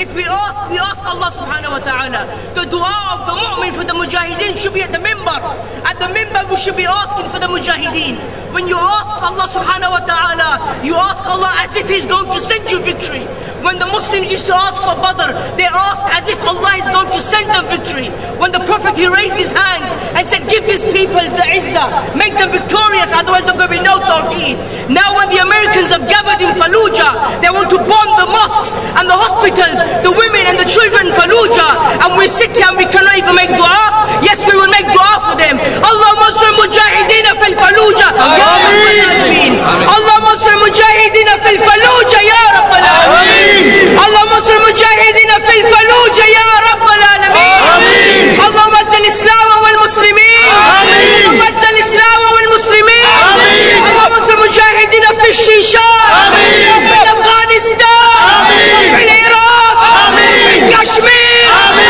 If we ask Allah subhanahu wa ta'ala. The dua of the mu'min for the mujahideen should be at the minbar. At the minbar we should be asking for the mujahideen. When you ask Allah subhanahu wa ta'ala, you ask Allah as if He's going to send you victory. When the Muslims used to ask for Badr, they asked as if Allah is going to send them victory. When the Prophet, he raised his hands and said, give these people the izzah, make them victorious, otherwise there will be no tawheed. Now when the Americans have gathered in Fallujah, they want to bomb the mosques and the hospitals, the women and the children in Fallujah, and we sit here and we cannot even make dua. Yes, we will make dua for them. Allahumma ansur mujahideen fil Fallujah ya Rabbal Alameen. Allahumma ansur mujahideen fil Fallujah ya Rabbal Alameen. Allahumma ansur mujahideen fil Fallujah ya Rabbal Alameen. Allahumma azzil Islam wal Muslimin. Allahumma azzil Islam wal Muslimin. Allahumma ansur mujahideen fil Shishan, fil Afghanistan, fil Iraq, fil Kashmir,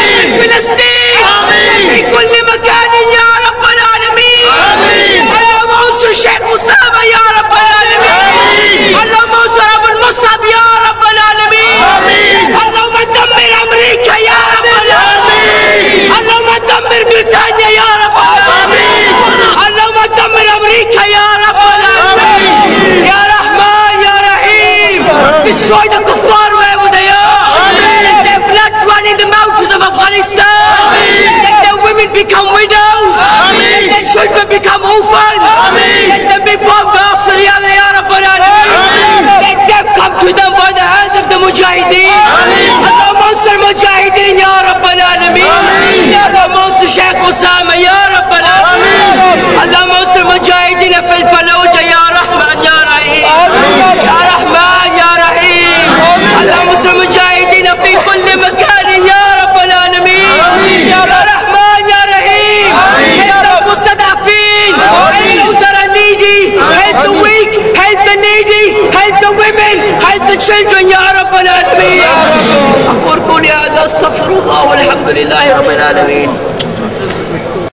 Palestine, في كل مكان يا رب العالمين. اللهم انصر شيخ أسامة يا رب العالمين. اللهم انصر أبو المصعب يا رب العالمين. اللهم دمر أمريكا يا رب العالمين. اللهم دمر بريطانيا يا رب العالمين. اللهم دمر أمريكا يا رب العالمين. يا رحمن يا رحيم. Destroy the kuffar wherever they are. Let their blood run in the mountains of Afghanistan. Let their women become widows. Let their children become orphans. Let them be bombed after the other, Ya Rabbal Alameen. Let death come to them by the hands of the mujahideen. Allahumma ansur mujahideen Ya Rabbal Alameen. Allahumma ansur Shaykh Osama Ya Rabbal Alameen. Allahumma ansur mujahideen fil Fallujah Ya Rahman Ya Rahim. Ya Rahman Ya Rahim. Allahumma ansur mujahideen fi kulli makan Ya Rabbal Alameen. Ya Rahman Ya Rahim. Help the mustadafin. Help those that are needy. Help the weak. Help the needy. Help the women. Help the children Ya Rabbal Alameen. أقول قولي هذا أستغفر الله والحمد لله رب العالمين.